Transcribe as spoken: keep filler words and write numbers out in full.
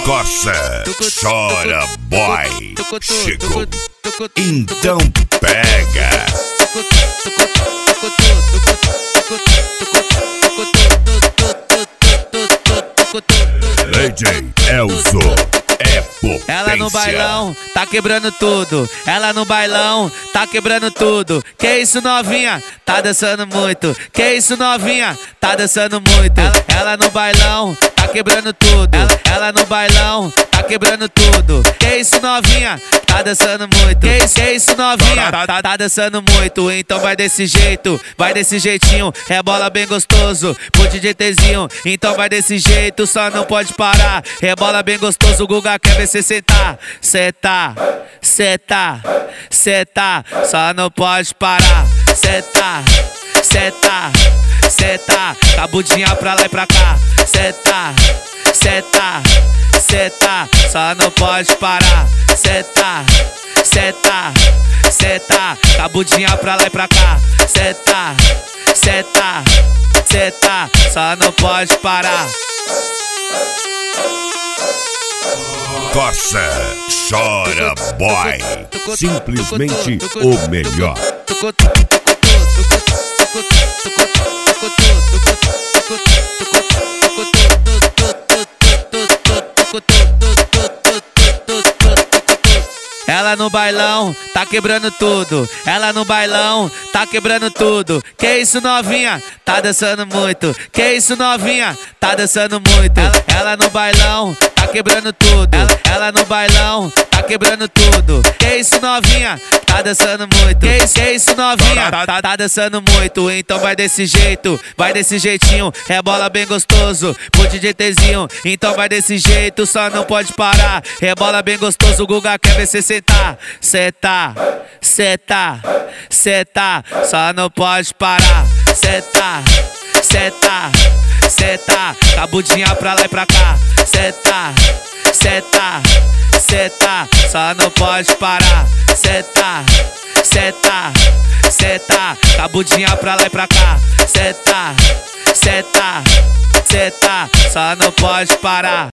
Coça, chora, boy. Chegou, então pega. D J Elzo é potência. Ela no bailão tá quebrando tudo. Ela no bailão tá quebrando tudo. Que isso, novinha? Tá dançando muito. Que isso, novinha? Tá dançando muito. Ela, ela no bailão tá quebrando tudo. Ela, ela no bailão tá quebrando tudo. Que isso, novinha? Tá dançando muito. Que isso, que isso, novinha? Tá, tá, tá dançando muito. Então vai desse jeito, vai desse jeitinho. É bola bem gostoso pro D J Tzinho. Então vai desse jeito, só não pode parar. É bola bem gostoso, o Guga quer ver cê sentar. Senta, senta, senta, só não pode parar. Senta, senta, senta, cabudinha pra lá e pra cá. Senta, senta, senta, só não pode parar. Senta, senta, senta, cabudinha pra lá e pra cá. Senta, senta, senta, só não pode parar. Coça, chora, boy. Simplesmente o melhor. Ela no bailão tá quebrando tudo. Ela no bailão tá quebrando tudo. Que isso, novinha? Tá dançando muito. Que isso, novinha? Tá dançando muito. Ela, ela no bailão tá quebrando tudo. Ela, ela no bailão tá quebrando tudo. Que isso, novinha? Tá dançando muito. Que isso, que isso, novinha? Tá, tá, tá dançando muito. Então vai desse jeito, vai desse jeitinho. É bola bem gostoso pro D J Tzinho. Então vai desse jeito, só não pode parar. É bola bem gostoso, o Guga quer ver cê sentar. Senta, senta, senta, só não pode parar. Senta, senta, senta, cabudinha pra lá e pra cá. Senta, senta, senta, só não pode parar. Senta, senta, senta, cabudinha pra lá e pra cá. Senta, senta, senta, só não pode parar.